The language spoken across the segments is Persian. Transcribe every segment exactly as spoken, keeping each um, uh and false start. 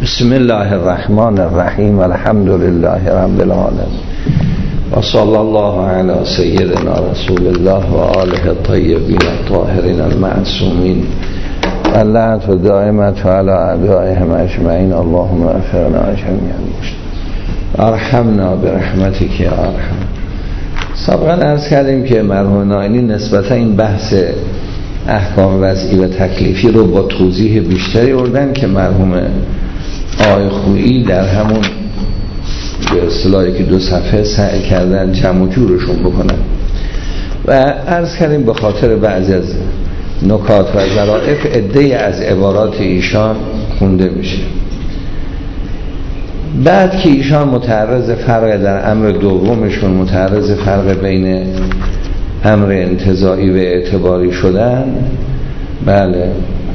بسم الله الرحمن الرحیم الحمد لله رب العالمین و صلی الله علی سیدنا رسول الله و آله الطیبین الطاهرین المعصومین و لعنت و دائمت و علی اعدائهم اجمعین. اللهم اغفرنا جمیعا ارحمنا برحمتک یا ارحم. سابقا عرض کردیم که مرحوم نائینی نسبتا این بحث احکام وضعی و تکلیفی رو با توضیح بیشتری بردن که مرحوم آقای خویی در همون به اصطلاحی که دو صفحه سعی کردن جمع و جورشون بکنن و عرض کردیم به خاطر بعضی از نکات و ظرافت عده‌ای از عبارات ایشان خونده میشه. بعد که ایشان متعرض فرق در امر دومشون متعرض فرق بین امر انتزاعی و اعتباری شدن، بله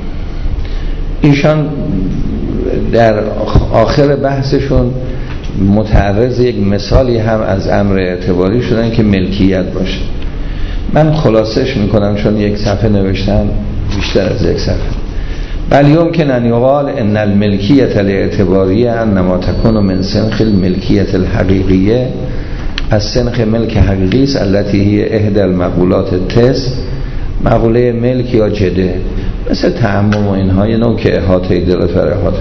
ایشان در آخر بحثشون متعرض یک مثالی هم از امر اعتباری شدن که ملکیت باشه. من خلاصش میکنم چون یک صفحه نوشتن بیشتر از یک صفحه. بل یمکن ان یقال ان الملکیت الاعتباریه انما تکون من سنخ الملکیت الحقیقیه از سنخ ملک حقیقی است التي هی احدى المقولات التس، مقوله ملک یا جده، مثل تعمم و اینها، یه نوع که احاطه دلت و احاطه.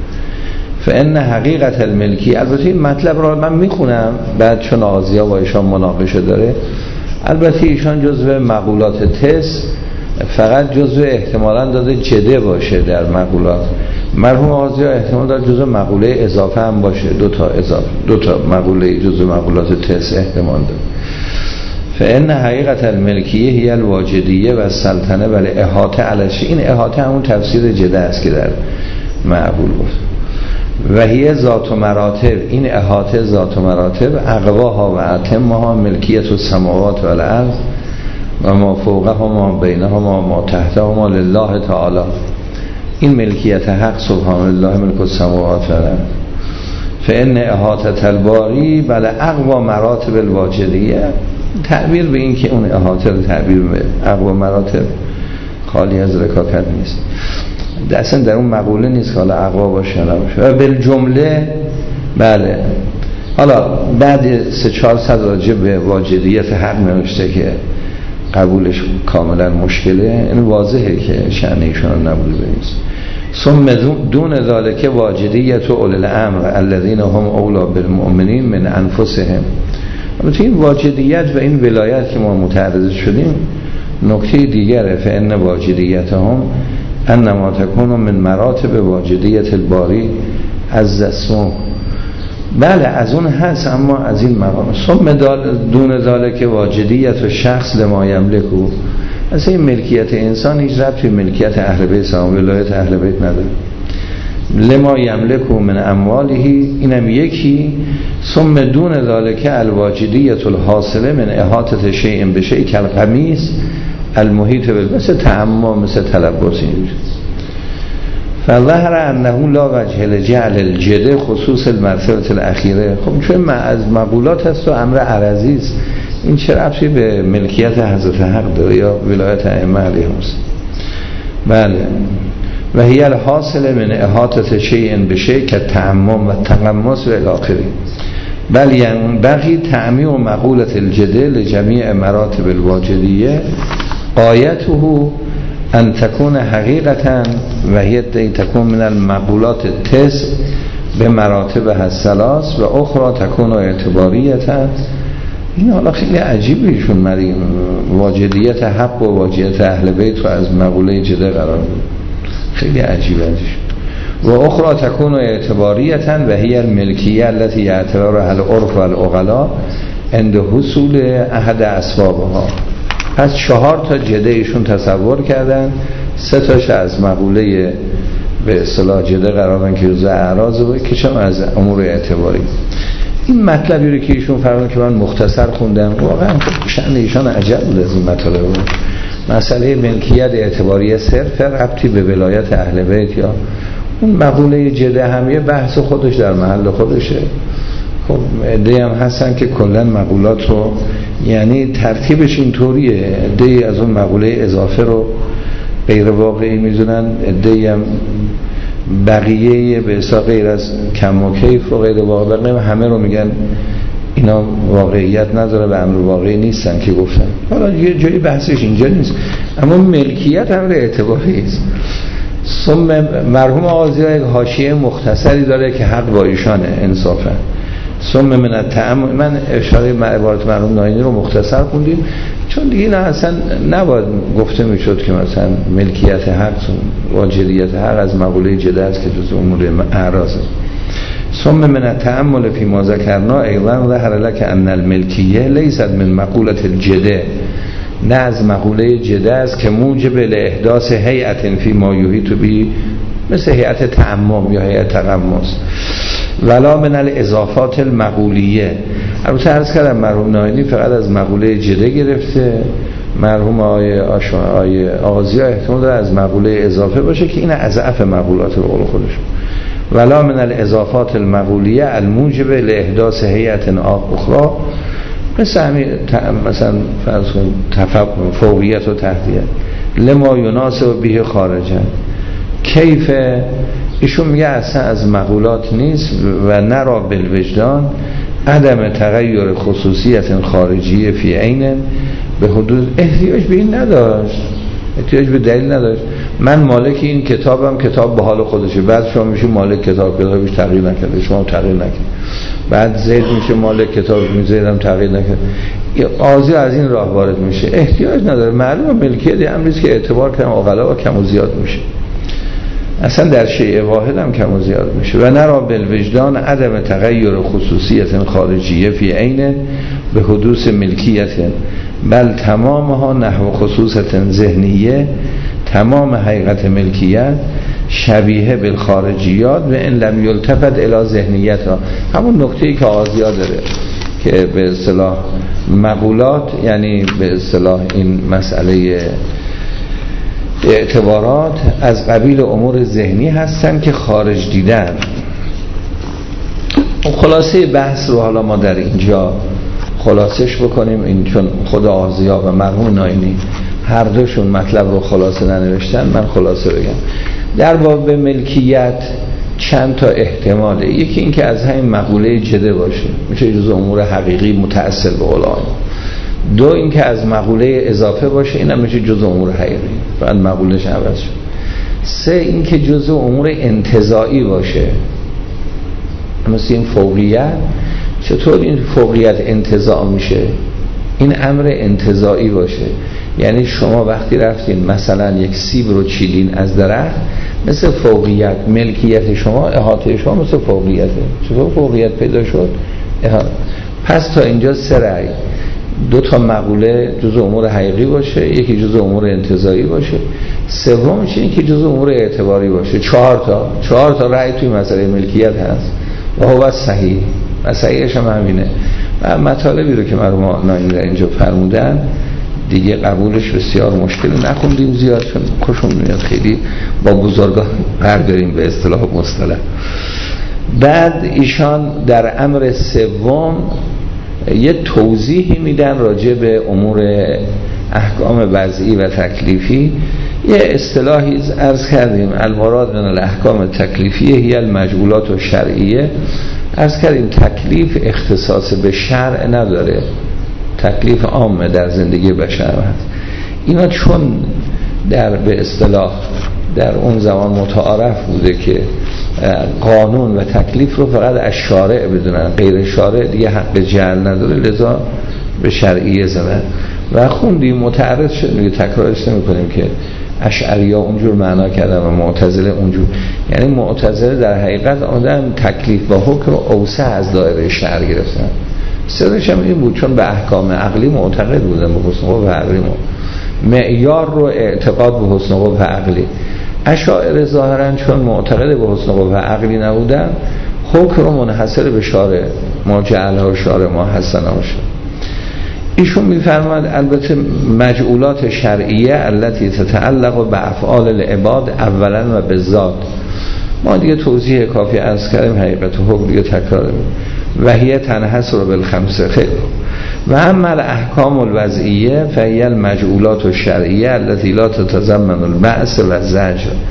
فان حقیقت الملکی، البته این مطلب را من میخونم بعد چون آزیا با ایشان مناقشه داره، البته ایشان جزو مقولات تس فقط جزو احتمالاً داده جده باشه در مقولات. مرحوم آزیا احتمال داره جزو مقوله اضافه هم باشه، دو تا اضافه دو تا مقوله جزو مقولات تس احتمال داره. فان حقیقت الملکیه هی الواجدیه و السلطنه ولی احاطه علشه. این احاطه همون تفسیر جده است که در معقول گفت. و هی ذات و مراتب، این احاطه ذات و مراتب، اقواها و اتمها ملکیت السماوات و الارض و ما فوقهما بینهما ما تحتهما لله تعالی. این ملکیت حق سبحان الله ملک السماوات و الارض. فان احاطه الباری بل اقوا مراتب الواجدیه. تعبیر به این که اون احاطه رو تعبیر به اقوا مراتب خالی از رکاکت نیست، اصلا در اون مقوله نیست که حالا اقوا باشه نباشه. و بالجمله بله، حالا بعد سه چهار صد راجع به واجدیت حق نوشته که قبولش کاملا مشکله. این واضحه که شأن ایشون نبوده بنویسه. ثم دون ذالک واجدیت اول الامر الذین هم اولا بالمؤمنین من انفسهم. البته این واجدیت و این ولایت که ما متعرض شدیم نکته دیگره. فان واجدیت هم انما تکون من مراتب واجدیت الباری از اسمه. بله از اون هست، اما از این مقام. ثم دون ذالک واجدیت و شخص لما یملکو. اصلا این ملکیت انسان هیچ ربطی به ملکیت اهل بیت و ولایت اهل بیت نداره. لما یملکو من اموالهی، اینم یکی. ثم دون ذالک الواجدیت الحاصله من احاطه شیء بشیء کالقمیص المحیط بال، مثل تعمم، مثل تلبس. فظهر انه لا وجه لجعل الجده خصوص المرتبه الاخیره. خب چون از مقولات هست و امر عرضی است، این چه ربطی به ملکیت حضرت حق داره یا ولایت ائمه علیهم السلام؟ بله. و هی الحاصل من احاطه شیء بشیء کالتعمم و تقمص و الی آخره. بل ينبغي تعمیم مقولة الجده لجمیع مراتب الواجدیه آیته ان تكون حقیقتا و هی تكون من المقولات التسع به مراتب الثلاث و اخرى تكون اعتباریتا. این حالا خیلی عجیبه ایشون مریم واجدیت حق و واجدیت اهل بیت رو از مقوله جده قرار بود. خیلی عجیبه ازش. و اخرى تكون اعتباریتا و هی الملکیه التي یعتبرها العرف و العقلاء عند حصول احد اسبابها. پس چهار تا جده ایشون تصور کردن، سه تاش از مقوله به اصطلاح جده قرارن که جزء اعراض و کشم از امور اعتباری. این مطلبی رو که ایشون فرمودن که من مختصر خوندم، واقعا شأن ایشان عجب بود از این مطالب. مسئله ملکیت اعتباری صرف ربطی به ولایت اهل بیت یا اون مقوله جده هم یه بحث خودش در محل خودشه. خب عده‌ای هم هستن که کلا مقولات رو، یعنی ترتیبش اینطوریه، عده‌ای از اون مقوله اضافه رو غیر واقعی میدونن، عده‌ای هم بقیه به حساب غیر از کم و کیف و غیر واقع همه رو میگن اینا واقعیت نداره و امر واقعی نیستن که گفتن. حالا یه جایی بحثش اینجا نیست، اما ملکیت امر اعتباری است. ثم مرحوم آقازی یک حاشیه مختصری داره که حق با ایشانه انصافا. ثم من التأمل، من اشاره عبارت مرحوم ناینی رو مختصر خوندیم چون دیگه نه اصلا نباید گفته میشد که مثلا ملکیت حق واجدیت حق از مقوله جده است که جز امور اعراضه. ثم من التأمل فی ما ذکرنا ایضا ظهر لك ان الملکیه لیست من مقوله الجده، نه از مقوله جده است که موجب لاحداث هیئت فی ما یحیط به، مثل هیئت تعمم یا هیئت تقمص، ولا من الاضافات المقولیه. البته عرض کردم مرحوم ناینی فقط از مقوله جده گرفته، مرحوم آقای آقای آغازی احتمال داره از مقوله اضافه باشه که این اضعف مقولات به قول خودش. ولا من الاضافات المقولیه الموجب لاحداث هیئت اخرى، مثل همین مثلا فرض کنید فوقیت و تحتیت، لما یناسب به خارجا. کیف ایشون میگه اصلا از مقولات نیست و نرا بالوجدان عدم تغییر خصوصیت خارجی فی عین به حدود، احتیاج به این نداشت، احتیاج به دلیل نداشت. من مالک این کتابم، کتاب به حال خودشه، بعد شما میشه مالک کتاب، کتابش تغییر نکرده، شما تغییر نکرد، بعد زید میشه مالک کتاب، زیدم تغییر نکرد، قاضی از این راه وارد میشه، احتیاج نداره. معلومه ملکیت امریست که اعتبار کردن عقلا و کم و زیاد میشه، اصلا در شیء واحد هم کم و زیاد میشه. و نرا بالوجدان عدم تغییر خصوصیت خارجیه فی عین به حدوث ملکیت، بل تمامها نحو خصوصیت ذهنیه، تمام حقیقت ملکیت شبیه بالخارجیات و ان لم یلتفت الی ذهنیت ها. همون نکته‌ای که آزیا داره که به اصطلاح مقولات، یعنی به اصطلاح این مسئله اعتبارات از قبیل امور ذهنی هستن که خارج دیدن. خلاصه بحث رو حالا ما در اینجا خلاصش بکنیم، این چون خود آزیا و مرحوم ناینی هر دوشون مطلب رو خلاصه ننوشتن، من خلاصه بگم. در باب ملکیت چند تا احتماله. یکی این که از همین مقوله جده باشه، میشه جزء امور حقیقی متأصل به قول آنها. دو این که از مقوله اضافه باشه، اینم میشه جزء امور حقیقی، فقط مقولهش عوض شد. سه این که جزء امور انتزاعی باشه، مثل این فوقیت. چطور این فوقیت انتزاع میشه؟ این امر انتزاعی باشه، یعنی شما وقتی رفتین مثلا یک سیب رو چیدین از درخت، مثل فوقیت ملکیت شما، احاطه شما مثل فوقیته. چطور فوقیت پیدا شد؟ پس تا اینجا سه رأی، دو تا مقوله جزء امور حقیقی باشه، یکی جزء امور انتزاعی باشه، سومش این که جزء امور اعتباری باشه. چهار تا چهار تا رأی توی مسئله ملکیت هست و هو صحیح و صحیحش هم همینه. و مطالبی رو که مرحوم ناینی در اینجا فرمودن دیگه قبولش بسیار مشکل، نخوندیم زیاد چون خوشم میاد خیلی با بزرگان برداریم به اصطلاح مصطلح. بعد ایشان در امر سوم یه توضیحی میدن راجع به امور احکام وضعی و تکلیفی. یه اصطلاحی عرض کردیم، المراد من الاحکام تکلیفیه هی المجعولات و شرعیه. عرض کردیم تکلیف اختصاص به شرع نداره، تکلیف عامه در زندگی بشر هست. اینا چون در به اصطلاح در اون زمان متعارف بوده که قانون و تکلیف رو فقط از شارع بدونن، غیر شارع دیگه حق جعل نداره، لذا به شرعیه زدن. و خوندیم متعرض شد، دیگه تکرارش نمی کنیم که اشعری‌ها اونجور معنا کردن و معتزله اونجور. یعنی معتزله در حقیقت آدم تکلیف و حکم اوسع از دایره شرع گرفتن. سرش هم این بود چون به احکام عقلی معتقد بودن، به حسن قبح عقلی معیار رو اعتقاد به حسن قبح عقلی. اشاعره ظاهرا چون معتقد به حسن قبح عقلی نبودن، حکم رو منحصر به شارع، ما جعلها و شارع ما حسنا باشه. ایشون میفرماد البته مجعولات شرعیه التي تتعلق به افعال العباد اولا و به ذات، ما دیگه توضیح کافی عرض کردیم، حقیقت حکم دیگه تکرار و هی تنحصر بالخمسه خیل. و اما الاحکام الوضعیه فهی المجعولات الشرعیه التي لا تتضمن البعث و الزجر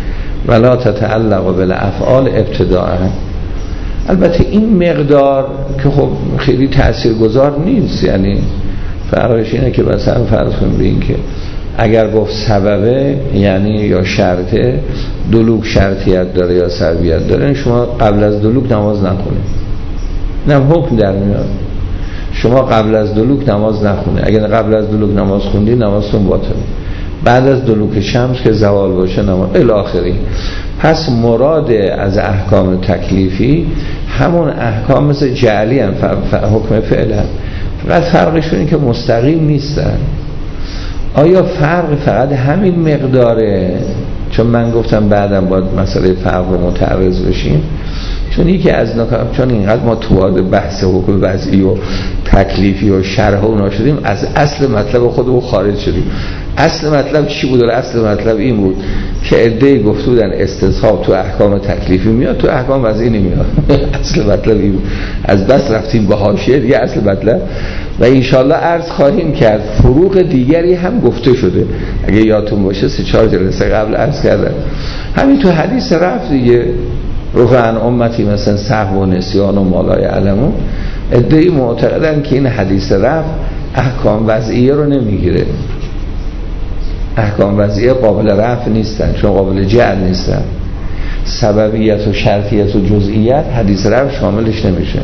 ولا تتعلق بالافعال ابتداء. البته این مقدار که خب خیلی تاثیرگذار نیست، یعنی فرقش اینه که مثلا فرض کنیم به این که اگر گفت سببه یعنی یا شرطه، دلوک شرطیت داره یا سببیت داره، شما قبل از دلوک نماز نخونید، نه حکم در میاد. شما قبل از دلوک نماز نخونه، اگر قبل از دلوک نماز خوندی نمازتون باطله. بعد از دلوک شمس که زوال باشه نماز الی آخری. پس مراد از احکام تکلیفی همون احکام مثل جعلی هم حکم فعل هم، فقط فرقشون این که مستقیم نیستن. آیا فرق فقط همین مقداره؟ چون من گفتم بعدم باید مسئله فرق رو متعرض بشیم، چون یکی از نکات، چون اینقدر ما تو وارد بحث حکم وضعی و تکلیفی و شرح اونا شدیم، از اصل مطلب خودمون خارج شدیم. اصل مطلب چی بود؟ اصل مطلب این بود که عده‌ای گفته بودن استصحاب تو احکام تکلیفی میاد، تو احکام وضعی نمیاد. اصل مطلب این بود. از بس رفتیم به حاشیه دیگه اصل مطلب. و انشالله عرض خواهیم کرد فروق دیگری هم گفته شده، اگه یادتون باشه سه چهار جلسه قبل عرض کردم. همین تو حدیث رفع دیگه، رفع عن امتی مثلا سهو و نسیان و ما لا یعلمون، عده‌ای معتقدن که این حدیث رفع احکام وضعیه رو نمیگیره، احکام وضعیه قابل رفع نیستن چون قابل جعل نیستن. سببیت و شرطیت و جزئیت حدیث رفع شاملش نمیشه.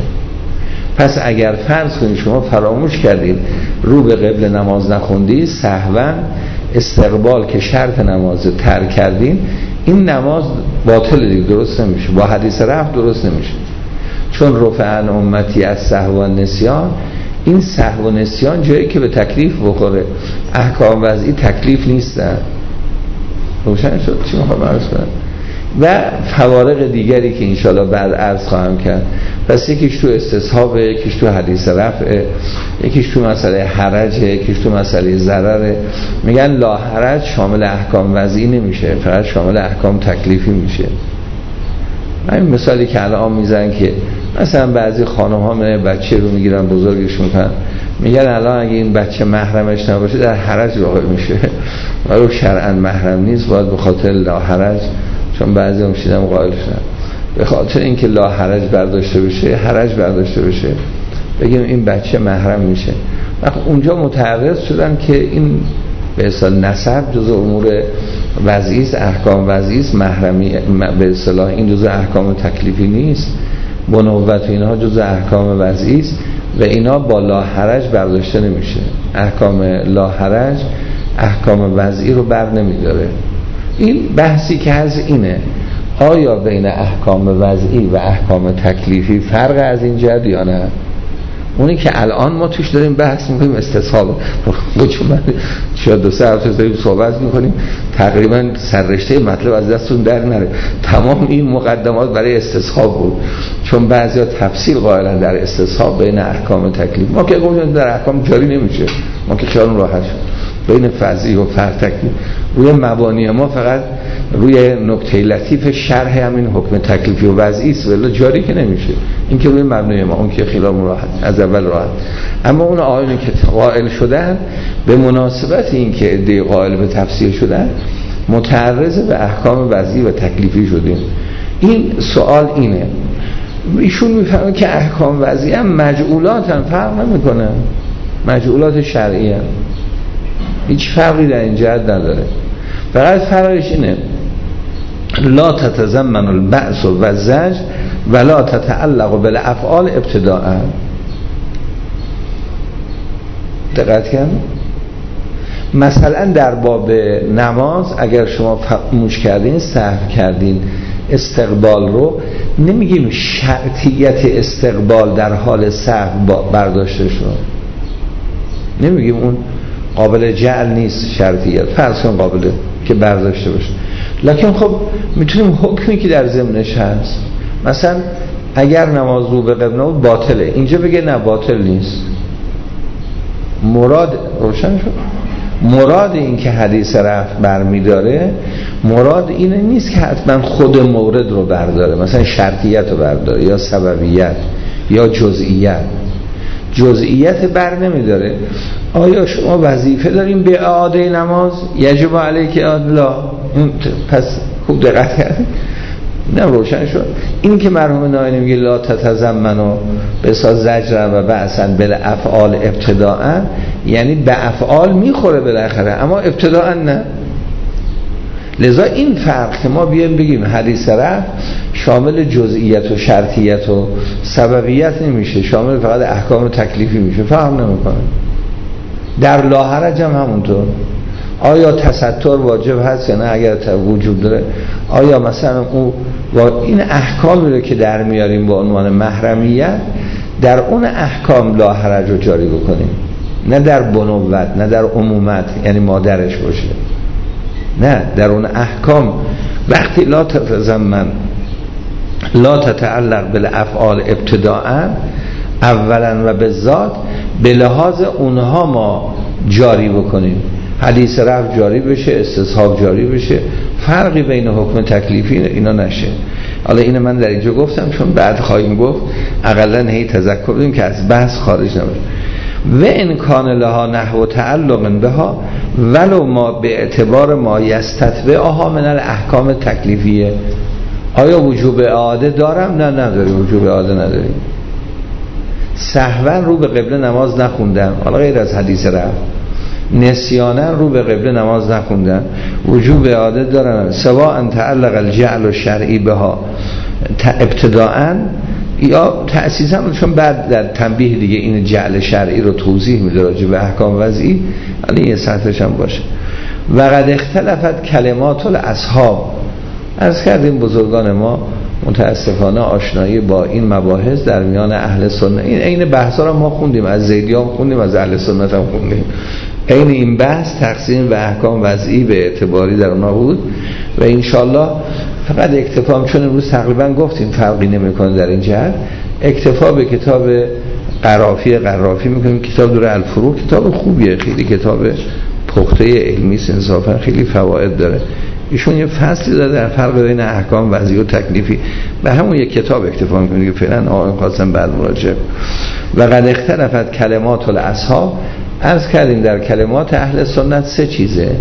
پس اگر فرض کنید شما فراموش کردید رو به قبل نماز نخوندی، سهوا استقبال که شرط نماز ترک کردین، این نماز باطل دیگه، درست نمیشه، با حدیث رفع درست نمیشه. چون رفع عن امتی از سهو و نسیان، این سهو و نسیان جایی که به تکلیف بخوره، احکام وضعی تکلیف نیستن. روشن شد چی میخوام عرض کنم؟ و فوارق دیگری که انشاءالله بعد عرض خواهم کرد. پس یکیش تو استصحاب، یکیش تو حدیث رفع، یکیش تو مسئله حرج، یکیش تو مسئله ضرر. میگن لا حرج شامل احکام وضعی نمیشه، فقط شامل احکام تکلیفی میشه. همین مثالی که الان میزنن که مثلا بعضی خانم ها من بچه رو میگیرن بزرگش میکنن، میگن الان اگه این بچه محرمش نباشه در حرج واقع میشه، ولی شرعاً محرم نیست، باید به خاطر لا حرج، چون بعضی هم شیدم قائل شدن به خاطر اینکه لا حرج برداشته بشه، حرج برداشته بشه، بگیم این بچه محرم میشه. وقت اونجا متعرض شدن که این به اصطلاح نسب جزء امور وضعی است، احکام وضعی است، محرمی به اصطلاح این جزء احکام تکلیفی نیست، بنوت و اینها جزء احکام وضعی است و اینا با لا حرج برداشته نمیشه. احکام لا حرج احکام وضعی رو بر نمیداره. این بحثی که از اینه، آیا بین احکام وضعی و احکام تکلیفی فرق از این جد یا نه؟ اونی که الان ما توش داریم بحث میکنیم استصحاب، چون من شاید دو سه هفته داریم صحبت میکنیم تقریبا سررشته مطلب از دستون در نره. تمام این مقدمات برای استصحاب بود، چون بعضیا تفصیل قائلن در استصحاب بین احکام تکلیف. ما که گفتیم در احکام جاری نمیشه، ما که خیالمون راحت شد بین فضعی و فرع تکلیف. روی مبانی ما فقط روی نکته لطیف شرح همین حکم تکلیفی و وضعی است، ولی جاری که نمیشه. این که روی مبنای ما، اون که خیالمون راحت از اول راحت. اما اون آیونی که قائل شدن به مناسبت این که عده قائل به تفسیر شدن متعرض به احکام وضعی و تکلیفی شدیم. این سوال اینه، ایشون میفهمه که احکام وضعی هم مجعولات هم فرق نمیکنه، مجعولات شرعی هم هیچ فرقی در این جهت نداره. فقط فرقش اینه لا تتضمن البعث و زجر ولا تتعلق بالافعال ابتداء. دقت کن مثلا در باب نماز اگر شما فراموش کردین، سهو کردین استقبال رو، نمیگیم شرطیت استقبال در حال سهو برداشته شد، نمیگیم اون قابل جعل نیست شرطیت، فرض کن قابل که برداشته باشه. لکن خب میتونیم حکمی که در ضمنش هست، مثلا اگر نماز رو به قبله بود باطله، اینجا بگه نه باطل نیست. مراد روشن شد، مراد این که حدیث رفع برمیداره، مراد اینه نیست که حتما خود مورد رو برداره، مثلا شرطیت رو برداره یا سببیت یا جزئیت. جزئیت بر نمیداره. آیا شما وظیفه داریم به اعاده نماز؟ یجب علیک ادلا، پس خوب دقت کردید؟ نه روشن شد. این که مرحوم نایینی میگه لا تتزمنوا بسا زجر و بعثا بالافعال ابتداء، یعنی به افعال میخوره بالاخره اما ابتداء نه. لذا این فرق که ما بیایم بگیم حدیث رفع شامل جزئیت و شرطیت و سببیت نمیشه، شامل فقط احکام تکلیفی میشه، فهم نمیکنه. در لاحرج هم همونطور. آیا تستر واجب هست یا نه؟ اگر وجود داره آیا مثلا اون با این احکامی رو که در میاریم با عنوان محرمیت در اون احکام لاحرج رو جاری بکنیم، نه در بنوت، نه در عمومت یعنی مادرش باشه، نه در اون احکام وقتی لا تتزمن لا تتعلق بالافعال ابتداء اولا و بالذات به لحاظ اونها ما جاری بکنیم، حدیث رفع جاری بشه، استصحاب جاری بشه، فرقی بین حکم تکلیفی اینا نشه. حالا اینو من در اینجا گفتم چون بعد خواهیم گفت اقلا هی تذکر بدیم که از بحث خارج نشه. و امکان لها نحو تعلق بها ولو ما به اعتبار ما یستتبعها من الاحکام تکلیفیه. آیا وجوب اعاده دارم؟ نه نداریم، وجوب اعاده نداریم. سهوا رو به قبله نماز نخوندم، حالا غیر از حدیث رفع، نسیانا رو به قبله نماز نخوندن، وجوب اعاده دارن سواء تعلق الجعل الشرعی بها ابتداءً یا تأسیساً، چون بعد در تنبیه دیگه این جعل شرعی رو توضیح میده راجع به احکام وضعی، حالا یه سطرش هم باشه. و قد اختلفت کلمات الاصحاب، عرض کردیم بزرگان ما متاسفانه آشنایی با این مباحث در میان اهل سنت، این عین بحثا رو ما خوندیم، از زیدیان خوندیم، از اهل سنت هم خوندیم، عین این بحث تقسیم به احکام وضعی به اعتباری در اونها بود. و انشالله فقط اکتفا، چون امروز تقریبا گفتیم فرقی نمیکنه در این جهت، اکتفا به کتاب قرافی قرافی میکنیم. کتاب دور الفروع کتاب خوبیه، خیلی کتاب پخته علمی انصافا، خیلی فواید داره. ایشون یه فصلی داره در فرق بین احکام وضعی و تکلیفی، به همون یک کتاب اکتفا میکنیم که فعلا آقایون خواستم بعد مراجعه. و قد اختلفت کلمات الاصحاب، عرض کردیم در کلمات اهل سنت سه چیزه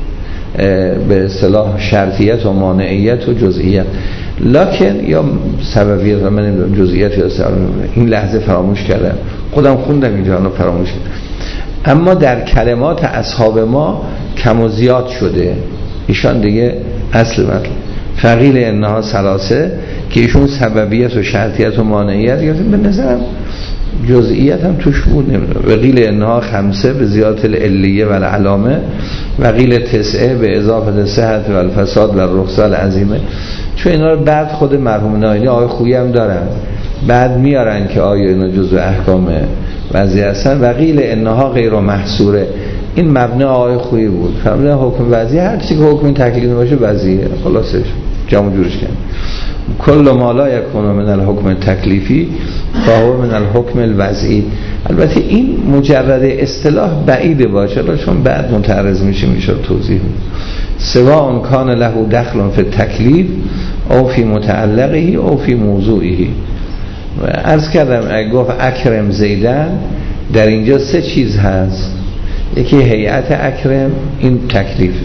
به اصطلاح شرطیت و مانعیت و جزئیت، لکن یا سببیت و من جزئیت یا سببیت این لحظه فراموش کردم، خودم خوندم اینجا رو فراموش کردم. اما در کلمات اصحاب ما کم و زیاد شده، ایشان دیگه اصل مطلب فقیل انها ثلاثه که ایشون سببیت و شرطیت و مانعیت گفتن، به نظرم جزئیت هم توش بود نمیدونم. و قیل انها خمسه به زیادت العلیه و العلامه و قیل تسعه به اضافه صحت و الفساد و الرخصه العظیمه. چون اینا رو بعد خود مرحوم نایینی آقای خویی هم دارن، بعد میارن که آیا اینا جزء احکام وضعی هستن. و قیل انها غیر محصوره، این مبنی آقای خویی بود، فرمودن حکم وضعی هر چیزی که حکم تکلیفی باشه وضعیه، خلاصش جمع جورش کردن. کل ما لا یکون من الحکم تکلیفی فهو من الحکم الوضعی. البته این مجرد اصطلاح بعیده باشه، چون بعد متعرض میشه میشه توضیح. سواء کان له دخل فی التکلیف او فی متعلقه او فی موضوعه. و عرض کردم اگه گفت اکرم زیدن، در اینجا سه چیز هست. یکی هیئت اکرم، این تکلیفه،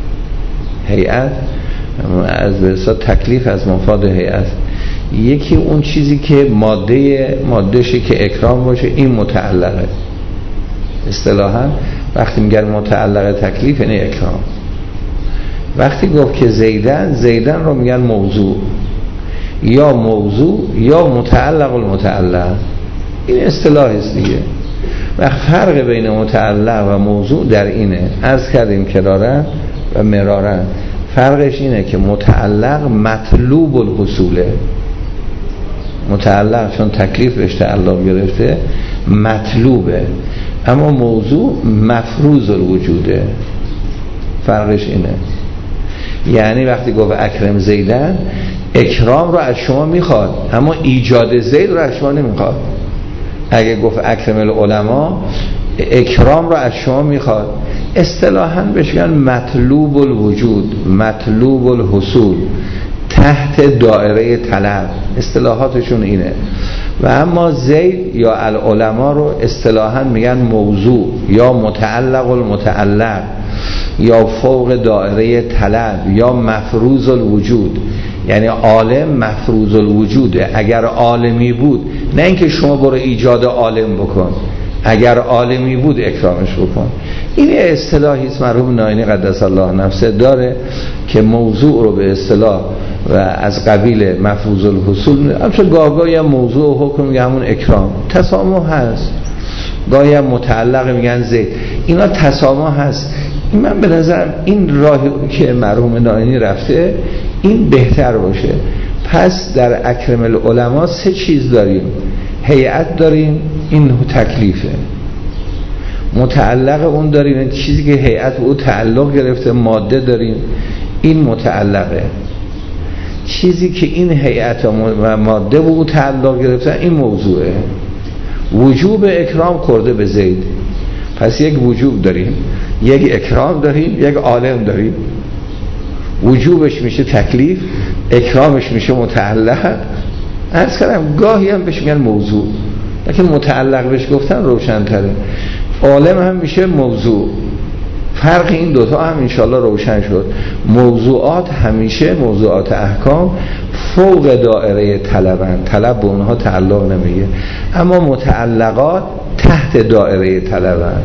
هیئت از برسا تکلیف از مفاد هیئت. یکی اون چیزی که ماده مادهشه که اکرام باشه، این متعلقه. اصطلاحا وقتی میگن متعلقه تکلیف یعنی اکرام. وقتی گفت که زیدن، زیدن رو میگن موضوع، یا موضوع یا متعلق المتعلق، این اصطلاحی است دیگه. و فرق بین متعلق و موضوع در اینه، عرض کردیم کرارن و مرارن، فرقش اینه که متعلق مطلوب الحصوله، متعلق چون تکلیف بهش تعلق گرفته مطلوبه، اما موضوع مفروض الوجوده. فرقش اینه. یعنی وقتی گفت اکرم زیدن، اکرام رو از شما میخواد اما ایجاد زید رو از شما نمیخواد. اگه گفت اکرم العلماء، اکرام رو از شما میخواد. اصطلاحاً بهش میگن مطلوب الوجود، مطلوب الحصول، تحت دایره طلب، اصطلاحاتشون اینه. و اما زید یا العلماء رو اصطلاحاً میگن موضوع یا متعلق المتعلق. یا فوق دایره طلب یا مفروض الوجود، یعنی عالم مفروض الوجوده. اگر عالمی بود، نه اینکه شما برو ایجاد عالم بکن، اگر عالمی بود اکرامش بکن. این اصطلاحی است مرحوم ناینی قدس الله نفسه داره که موضوع رو به اصطلاح و از قبیل مفروض الحصول، البته گاهی هم موضوع و حکم میگه همون اکرام، تسامح هست، گاهی هم متعلق میگن زید، اینا تسامح هست. این من به نظرم این راهی که مرحوم ناینی رفته این بهتر باشه. پس در اکرم العلماء سه چیز داریم: هیئت داریم، این تکلیفه، متعلق اون داریم، این چیزی که هیئت او تعلق گرفته، ماده داریم، این متعلقه، چیزی که این هیئت و ماده و او تعلق گرفته این موضوعه. وجوب اکرام کرده به زید، پس یک وجوب داریم، یک اکرام داریم، یک عالم داریم. وجوبش میشه تکلیف، اکرامش میشه متعلق. عرض کردم گاهی هم بهش میگن موضوع، لیکن متعلق بهش گفتن روشن تره. عالم هم میشه موضوع. فرق این دوتا هم انشاءالله روشن شد. موضوعات همیشه، موضوعات احکام فوق دائره طلبن، طلب به اونها تعلق نمیگه، اما متعلقات تحت دائره طلبن،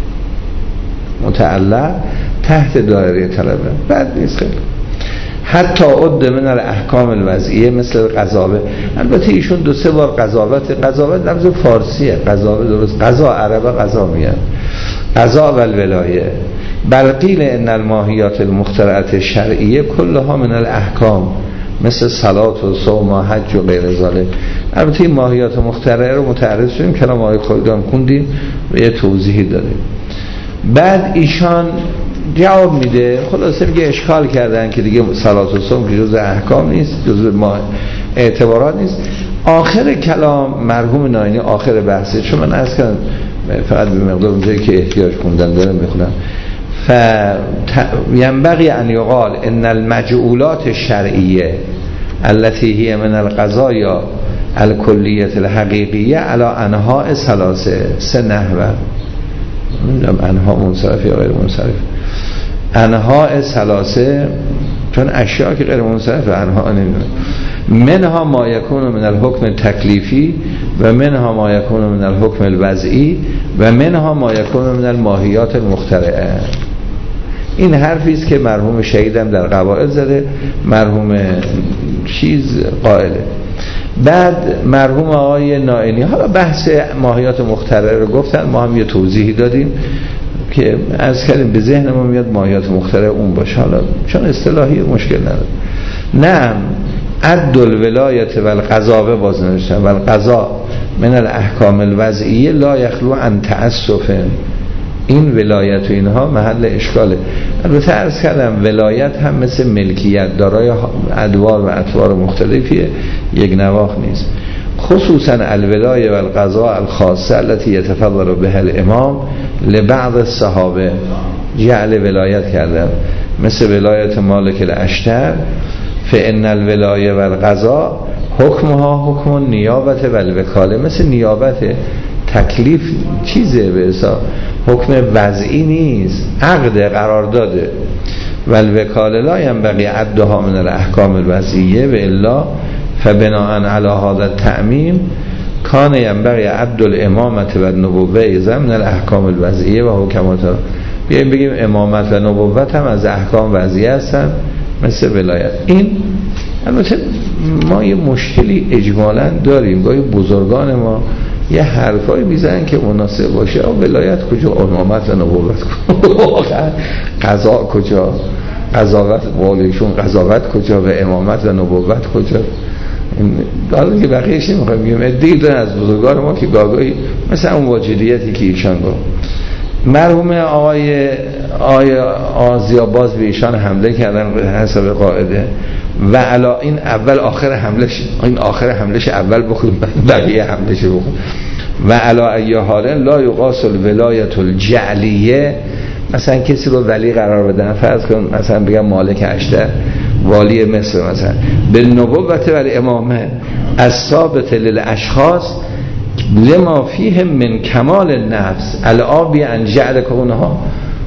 متعلق تحت دائره طلبن. بعد نیست خیلی حتی عد من الاحکام الوضعیه مثل قضاوه. البته ایشون دو سه بار قضاوت، قضاوت لفظ فارسیه، قضاوه درست، قضا عربه قضا میگن، قضا و الولایه. بل قیل ان الماهیات المخترعه شرعیه کلها من الاحکام مثل صلات و صوم و حج و غیر ذلک. البته این ماهیات مخترعه رو متعرض شدیم، کلام آقای خالدان خوندیم و یه توضیحی دادیم. بعد ایشان جواب میده، خلاصه میگه اشکال کردن که دیگه صلات و صوم که جزء احکام نیست، جزء ما اعتبارات نیست. آخر کلام مرحوم ناینی، آخر بحثه، چون من عرض کردم فقط به مقدار اونجایی که احتیاج خوندن دارم میخونم. فینبغی ان یقال ان المجعولات الشرعیه التي هي من القضايا الكلیه الحقیقیه علی انواع ثلاثه، سه نحوه، انها منصرف یا غیر منصرف، انها ثلاثه، چون اشیاء که غیر منصرف انها نمیدونه. منها ما یکون من الحکم التکلیفی و منها ما یکون من الحکم الوضعی و منها ما یکون من الماهیات المخترعه. این حرفی است که مرحوم شهیدم در قواعد زده، مرحوم چیز قائله. بعد مرحوم آقای ناینی حالا بحث ماهیات مخترعه رو گفتن، ما هم یه توضیحی دادیم که از کردیم به ذهن ما میاد ماهیات مخترعه اون باشه، حالا چون اصطلاحی مشکل نداره. نعم عد الولایت و القضاء باز نوشتن و القضاء من الاحکام الوضعیه لا یخلو عن تعسف. این ولایت و اینها محل اشکاله. البته عرض کردم ولایت هم مثل ملکیت دارای ادوار و اطوار مختلفیه، یک نواخ نیست. خصوصا الولایه و القضاء الخاصه التي يتفضل بها الامام لبعض الصحابه، جعل ولایت کردن مثل ولایت مالک الاشتر، فان الولایه و القضاء حکمها حکم نیابت و الوکاله، مثل نیابت، تکلیف چیزه به حساب، حکم وضعی نیست، عقد قرار داده. و الوکاله لا ینبغی عدها من الاحکام الوضعیه و الا فبناء علی هذا التعمیم کان ینبغی عد الامامت و النبوه ضمن الاحکام الوضعیه و حکمات. بیاییم بگیم امامت و نبوت هم از احکام وضعیه هستن مثل ولایت. این البته ما یه مشکلی اجمالا داریم، گاهی بزرگان ما یه حرفایی میزنن که مناسب باشه، ولایت کجا، امامت و نبوت کجا، قضا کجا، قضاوت والیشون قضاوت کجا و امامت و نبوت کجا. حالا که بقیهش نمیخوایم بگیم، ادعی دارن از بزرگان ما که گاهی مثلا اون واجدیتی که ایشان گفت. مرحوم آقای آقای آزیاباز به ایشان حمله کردن به حسب قاعده و علا این اول آخر حملش، این آخر حملش اول بخونیم بقیه حملش بخونیم. و علا ای حال لا یقاس الولایت الجعلیه، مثلا کسی رو ولی قرار بدن، فرض کن مثلا بگم مالک اشتر والی مصر مثلا، به نبوت و امامه از ثابت للاشخاص لما فیه من کمال النفس الابی ان جعل کونها.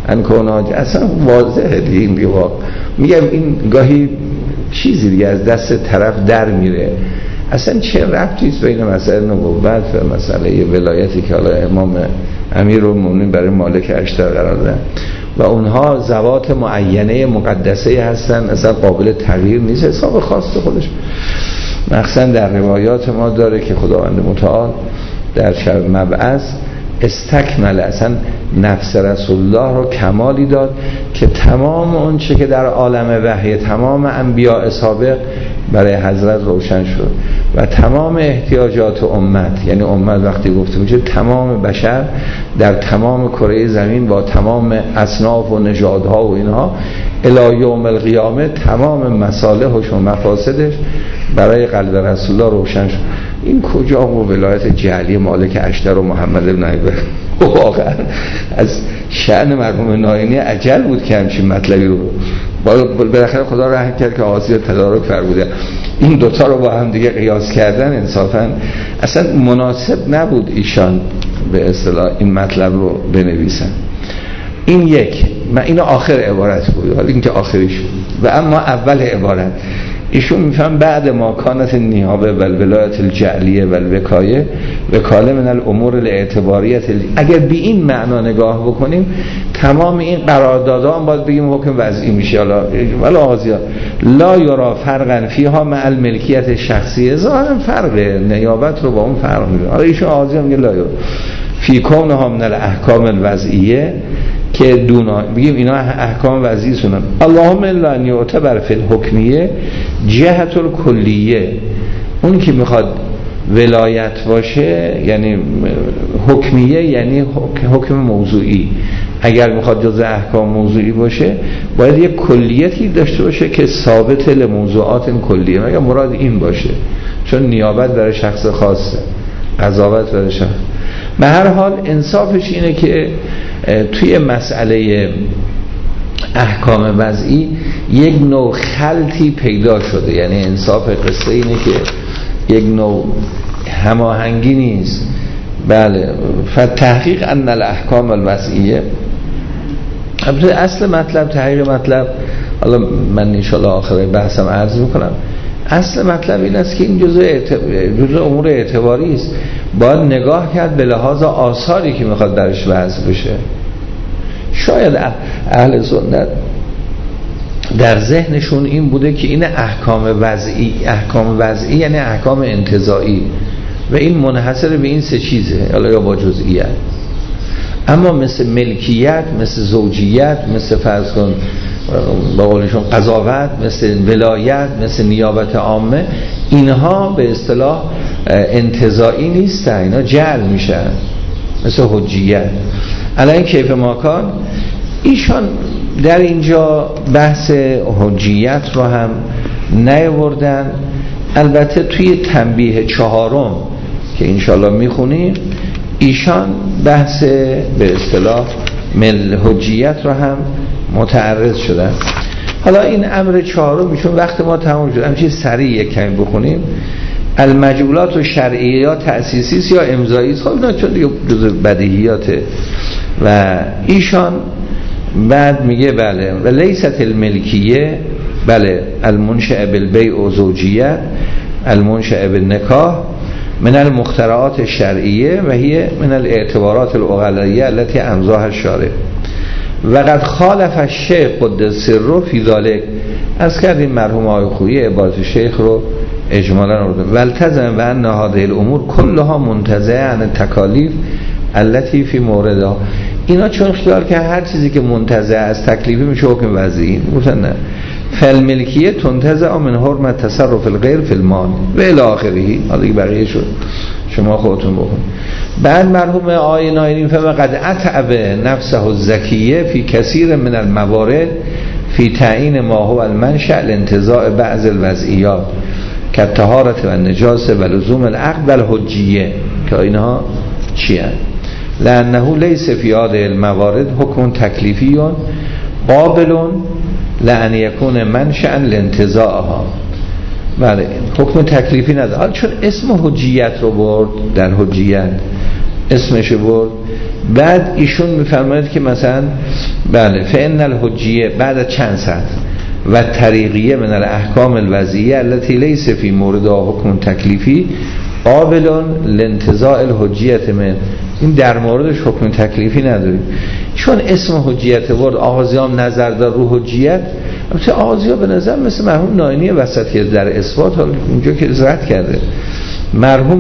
انکوناج اصلا واضحه دیگه. این دیگه میگم این گاهی چیزی دیگه از دست طرف در میره. اصلا چه ربطی است بین مسئله نبوت و مسئله ولایتی که حالا امام امیرالمومنین برای مالک اشتر قرار دادن و اونها ذوات معینه مقدسه هستن، اصلا قابل تغییر نیست، حساب خاص خودش. مخصوصا در روایات ما داره که خداوند متعال در شب مبعث استکمل اصلا نفس رسول الله رو کمالی داد که تمام اون چه که در عالم وحی تمام انبیاء سابق برای حضرت روشن شد و تمام احتیاجات امت، یعنی امت وقتی گفته میشه تمام بشر در تمام کره زمین با تمام اصناف و نژادها و اینها الی یوم القیامه تمام مصالحش و مفاسدش برای قلب رسول الله روشن شد. این کجا و ولایت جعلی مالک اشتر و محمد بن ابی بکر واقعا از شأن مرحوم ناینی عجل بود که همچین مطلبی رو بالاخره خدا رحم کرد که آسیا تدارک فرموده. این دوتا رو با هم دیگه قیاس کردن انصافا اصلا مناسب نبود ایشان به اصطلاح این مطلب رو بنویسن. این یک، من اینو آخر عبارت بود، حالا این که آخریش بود. و اما اول عبارت ایشون میفهم بعد ما کانت نیابه و ولایت الجعلیه و الوکایه وکاله من الامور الاعتباریت. اگر به این معنا نگاه بکنیم تمام این قراردادها هم باید بگیم حکم وضعی میشه. حالا ولی آغازیا لا یرا فرقا فیها مع الملکیت شخصیه، ظاهرا فرقه نیابت رو با اون فرق میده. حالا ایشون آغازیا میگه لا یرا فی کونها من الاحکام الوضعیه که دونا بگیم اینا احکام وضعی سنن. اللهم الا ان یعتبر فی الحکمیه جهت الکلیه، اون که میخواد ولایت باشه یعنی حکمیه یعنی حکم موضوعی، اگر میخواد جزء احکام موضوعی باشه باید یک کلیتی داشته باشه که ثابت لموضوعات این کلیه، مگر مراد این باشه، چون نیابت برای شخص خاصه، قضاوت برای شخص. به هر حال انصافش اینه که توی مسئله احکام وضعی یک نوع خلطی پیدا شده، یعنی انصاف قصه اینه که یک نوع هماهنگی نیست. بله، فتحقیق ان الاحکام الوضعیه، اصل مطلب تحقیق مطلب، حالا من انشاءالله آخر بحثم عرض میکنم، اصل مطلب این است که این جزء جزء امور اعتباری است، باید نگاه کرد به لحاظ آثاری که میخواد درش وضع بشه. شاید اهل سنت در ذهنشون این بوده که این احکام وضعی، احکام وضعی یعنی احکام انتزاعی و این منحصر به این سه چیزه، حالا یا با جزئیات. اما مثل ملکیت، مثل زوجیت، مثل فرض کن با قولشون قضاوت، مثل ولایت، مثل نیابت عامه، اینها به اصطلاح انتزاعی نیستن، اینا جعل میشن، مثل حجیت. الان کیف ماکان ایشان در اینجا بحث حجیت رو هم نیاوردن. البته توی تنبیه چهارم که انشالله میخونیم ایشان بحث به اصطلاح مل حجیت رو هم متعرض شدن. حالا این امر چهارم میشون وقت ما تمام شد، همچین سریع یک کمی بخونیم. المجعولات و شرعیات تأسیسی یا امضایی، خب اینا چون دیگه جزء بدیهیاته. و ایشان بعد میگه بله و لیست الملکیه، بله المنشأ بالبیع و زوجیت، المنشأ بالنکاح من المخترعات الشرعیه و هی من الاعتبارات العقلاییه التي امضاها الشارع و قد خالف الشیخ قدس سره فی ذلک. از کردیم مرحوم آقای خویی عبارت شیخ رو اجمالا آورده. والتزم و ان هذه الامور کلها منتزعه عن التکالیف التي فی موردها. اینا چون خیال که هر چیزی که منتزع از تکلیفی میشه حکم وضعی، گفتن نه. فالملکیه تنتزع من حرمت تصرف الغیر فی المال و الی آخره. حالا دیگه بقیه شد شما خودتون بخونید. بعد مرحوم آقای ناینی فهم قد اتعب نفسه الزکیه فی کثیر من الموارد فی تعیین ما هو المنشأ لانتزاع بعض الوضعیات که طهارت و نجاسه و لزوم العقد و الحجیه، که اینها چی هست؟ لانه لیس فی هذه الموارد حکم تکلیفی قابل لان یکون منشأ لانتزاعها. بله، حکم تکلیفی نداره. چون اسم حجیت رو برد، در حجیت اسمش برد، بعد ایشون میفرماید که مثلا بله فإن الحجیه بعد چند سطر و طریقیه من الاحکام الوضعیه التي لیس فی مورد حکم تکلیفی قابل لانتزاع الحجیت من. این در موردش حکم تکلیفی نداریم چون اسم حجیت ورد آغازی هم نظر دار رو حجیت. البته آغازی ها به نظر مثل مرحوم ناینی وسطیت در اثبات اونجا که رد کرده، مرحوم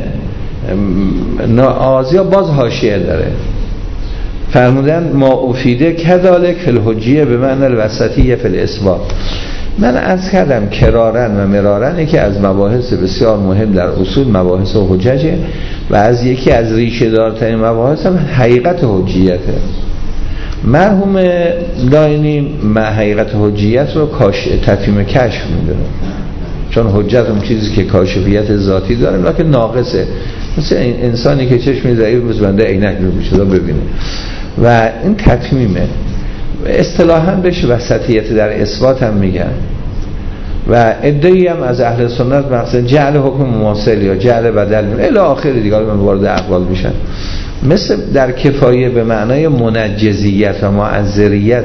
آغازی ها باز حاشیه داره فرمودن ما افیده کذالک فی الحجیه به معنی الوسطیه فی الاثبات. من عرض کردم کرارن و مرارن که از مباحث بسیار مهم در اصول مباحث حججه و از یکی از ریشه دارترین مباحث هم حقیقت حجیته. مرحوم داینی حقیقت حجیت رو کاش تفهیم کشف میدونه، چون حجت اون چیزی که کاشفیت ذاتی داره لکن ناقصه، مثل انسانی که چشمی ضعیف مثل بنده عینک میشه تا ببینه و این تتمیمه. اصطلاحاً بهش وسطیت در اثبات هم میگن و ادعی هم از اهل سنت مثلا جعل حکم مماثل یا جعل بدل الی آخر دیگه من وارد اقوال میشن، مثل در کفایه به معنای منجزیت و معذریت،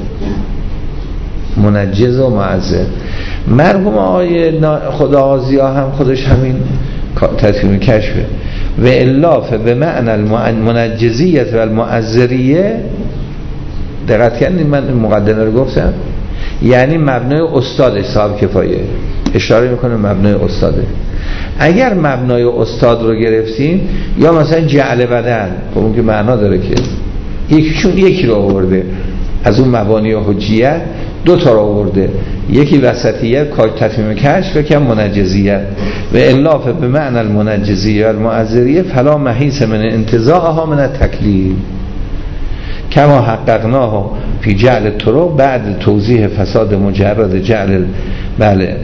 منجز و معذر. مرحوم آقای خداغازی ها هم خودش همین تفهیم کشفه و الاف به معنی المنجزیت و المعذریه. دقت کردید من مقدمه رو گفتم، یعنی مبنای استاد صاحب کفایه اشاره میکنه مبنای استاده. اگر مبنای استاد رو گرفتیم یا مثلا جعل بدل اون که معنا داره که یکیشون یکی رو آورده از اون مبانی حجیت دو تا رو آورده، یکی وسطیت کاج تفهیم کشف و کم منجزیت و الاف به معنی المنجزیه و المعذریه فلا محیص من انتزاعها من التکلیف کما حققناه فی جعل طرق بعد توضیح فساد مجرد جعل بله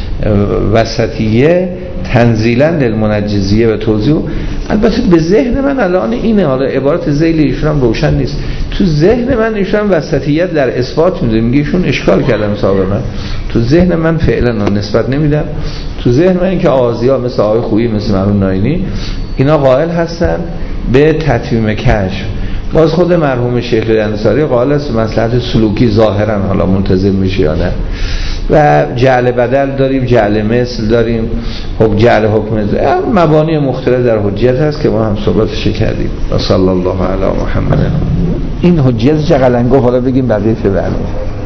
وسطیه تنزیلا للمنجزیه و توضیح. البته به ذهن من الان اینه، حالا عبارت ذیل ایشون هم روشن نیست، تو ذهن من ایشون وسطیت در اثبات میده، میگه ایشون اشکال کردم سابقا، تو ذهن من فعلا نسبت نمیدم، تو ذهن من این که آغازی ها مثل آقای خویی مثل مرحوم ناینی اینا قائل هستن به تتمیم کشف. باز خود مرحوم شیخ انصاری قائل است مصلحت سلوکی ظاهرا، حالا منتظر میشه یا نه. و جعل بدل داریم، جعل مثل داریم، حکم جعل حکم مبانی مختلف در حجیت هست که ما هم صحبتش کردیم. و صلی الله علی محمد. این حجیت چه قلنگو، حالا بگیم بقیه چه برنامه.